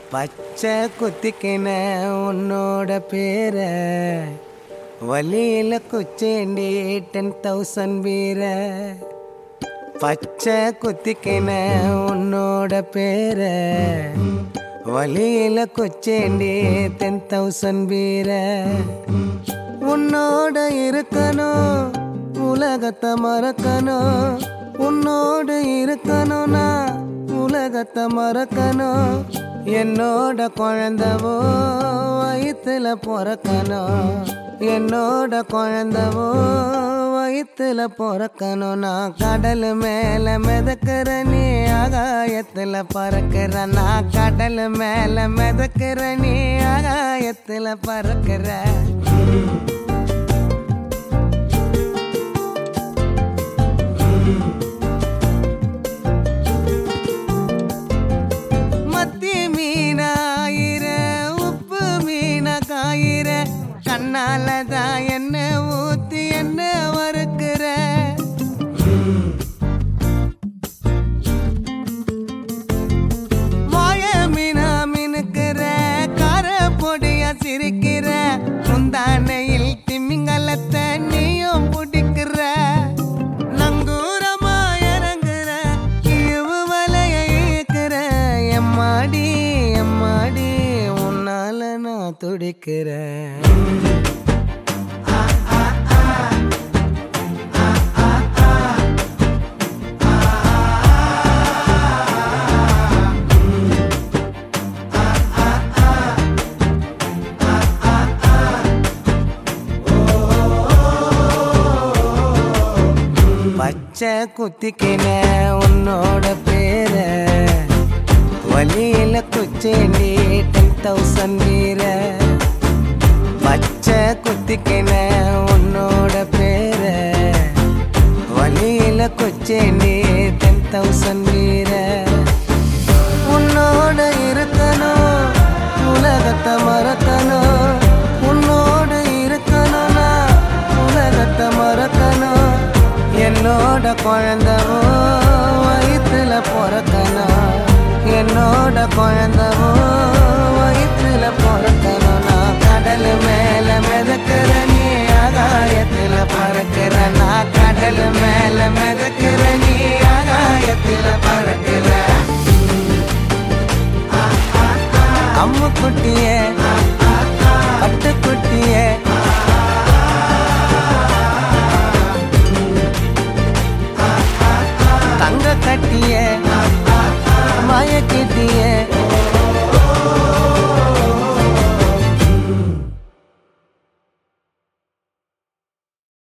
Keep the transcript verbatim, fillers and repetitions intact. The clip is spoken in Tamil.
பச்சை குத்திக்கின உன்னோட பேர வலியில குச்சேண்டி டென் தௌசண்ட் வீர. பச்சை குத்திக்கின உன்னோட பேர வலியில குச்சேண்டி டென் தௌசண்ட் வீர. உன்னோட இருக்கணும் உலகத்தை மறக்கணும், உன்னோடு இருக்கணும்னா உலகத்தை மறக்கணும். என்னோட குழந்தவோ வயிற்றுல பிறக்கணும், என்னோட குழந்தவோ வயிற்றுல பிறக்கணும். நான் கடல் மேல மிதக்கிற நீ ஆகாயத்துல பறக்கிற, நான் கடல் மேல மிதக்கிற நீ ஆகாயத்துல பறக்கிற. கண்ணாலதான் என்ன ஊத்தி என்ன வறுக்கிற, வாய மீனா மினுக்கிற, கார பொடியா சிரிக்கிற, முந்தானையில் திமிங்கலத்தை நீயும் பிடிக்கிற. நங்கூரமா இறங்குற இழுவு வலைய இழுக்கிற, எம்மாடி எம்மாடி உன்னால நான் துடிக்கிறேன். பச்சை குத்திக்கின உன்னோட பேர வலியில குச்சேண்டி டென் தௌசண்ட் வீர. பச்சை குத்திக்கின உன்னோட பேர வலியில குச்சேண்டி டென் தௌசண்ட் வீர. உன்னோட இருக்கணும் உலகத்தை மறக்கணும், உன்னோடு இருக்கணும்னா உலகத்தை மறக்கணும். என்னோட குழந்தவோ வயிற்றுல பிறக்கணும், என்னோட குழந்தவோ வயிற்றுல பிறக்கணும். நான் கடல் மேல மிதக்கிற நீ ஆகாயத்துல பறக்கிற, நான் கடல் மேல மிதக்கிற நீ ஆகாயத்துல பறக்கிற. அம்மு குட்டியே பட்டு குட்டியே தங்க கட்டியே